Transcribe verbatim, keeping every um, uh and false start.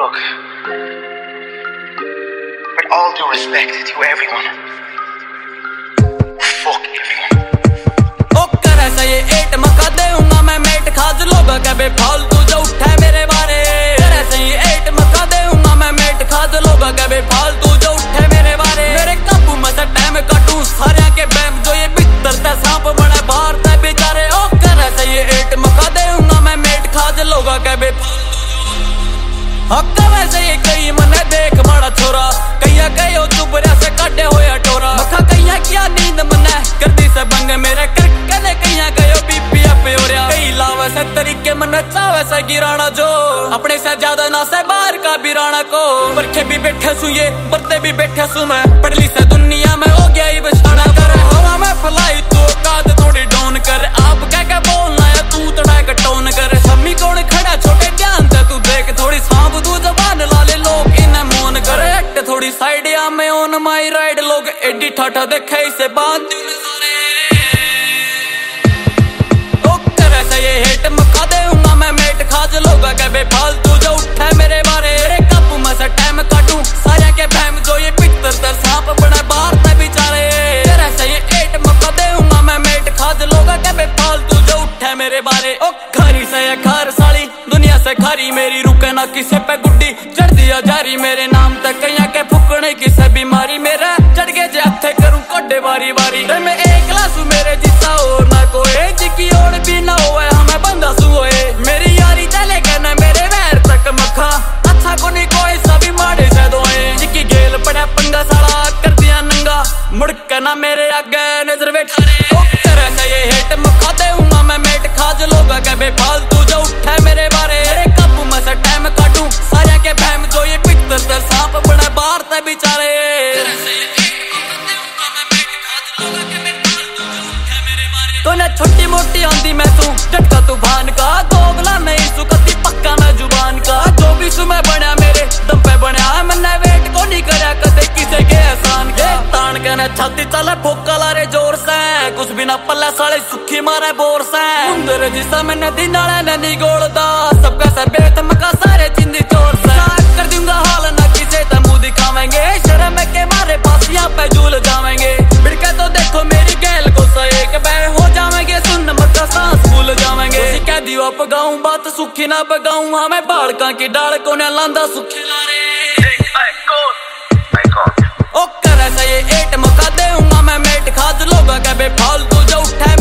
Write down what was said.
Look, with all due respect to everyone, fuck everyone. ओ करे से ये एट मका दूंगा मैं मेट खाज लोग कभी फालतू जो उठे मेरे बारे। करे से ये एट मका दूंगा मैं मेट खाज लोग कभी फालतू जो उठे मेरे बारे। मेरे काबू में से टाइम काटूं सारे के बैम जो ये बिस्तर से सांप बने बाहर से बेचारे। ओ करे से ये एट मका दूंगा मैं मेट खाज लोग कभी हक्का वैसे ये कई मने देख बड़ा छोरा कहिया गयो चुबरिया से काटे होया टोरा। मखा कहिया क्या नींद मने करदी से बंग मेरे करकले कहिया गयो बीपीएफ पे ओरिया। कई लावे से तरीके मने चावे से गिराना जो अपने से ज्यादा ना से बाहर का बिराना को। बरखे भी बैठे सु ये बरते भी बैठे सु मैं पढ़ली से दुनिया में हो गया ही बचाना कर। हवा में फलाई तो काद थोड़ी डाउन कर आप कह के बोलना है तू तड़ा के टोन कर। सम्मी कौन खड़ा छोटे ध्यान से तू देख थोड़ी सांप तू जबान लाले लोग इन्हें मोन करे एक्ट थोड़ी साइड या में ऑन माई राइड लोग एडी ठाठा देखे इसे बात ओ करे से ये हेट मखा दूंगा मैं मेट खाज लोग कभी फालतू जो उठे मेरे बारे। काबू में से टाइम काटूं सारे के बहम जो ये पिक्चर तर सांप बने बाहर से बेचारे। करे से ये एट मखा दूंगा मैं मेट खाज लोग कभी फालतू जो उठे मेरे बारे। ओ खरी से ये घर साली दुनिया से खरी मेरी रुके ना किसे पे गुड्डी चढ़ दिया जारी मेरे नाम तक कहीं के फुकने की से बीमारी मेरा चढ़ के जे हथे करूं कोडे बारी बारी। मैं एक लासू मेरे जिसा और ना कोई जिकी और भी ना होए हमें बंदा सु होए। मेरी यारी चले कहना मेरे वैर तक मखा अच्छा को नहीं कोई सभी माड़े से दोए। जिकी गेल पड़ा पंगा साला कर दिया नंगा मुड़ के ना मेरे आगे नजर बैठा रे। ओ तरह से ये हेट मखा दूंगा मैं मेट खाज लोग कभी फालतू जो उठे मेरे बारे। काबू में से टाइम काटूं सारे के बहम जो ये पिक्चर तर सांप बने बाहर से बेचारे। तो ना छोटी मोटी आंधी मैं तू झटका तूफान का दोगला नहीं सु कती पक्का मैं जुबान का। जो भी सु मैं बना मेरे दम पे बना मैंने वेट को नहीं करा कदे किसे के एहसान के। तान के ना छाती चले भोका लारे जोर से कुछ भी ना पल्ले साले सुखी मारे बोर से। मुंदर जिसा मैंने दिन डाले नहीं गोलदा सबका सर बेत मका सारे चिंदी चोर से। कर दूंगा हाल ना किसे तमू दिखावेंगे शर्म के मारे पासिया पे झूल जावेंगे। बिड़के तो देखो मेरी गैल को सही के बह हो जावेंगे सुन मक्का सांस भूल जावेंगे। कह दियो पगाऊं बात सुखी ना बगाऊं हमें बाड़का की डाल को न लांदा सुखी लारे। ओ करे से ये एट मका दूंगा मैं मेट खाज लोग कभी फालतू जो उठे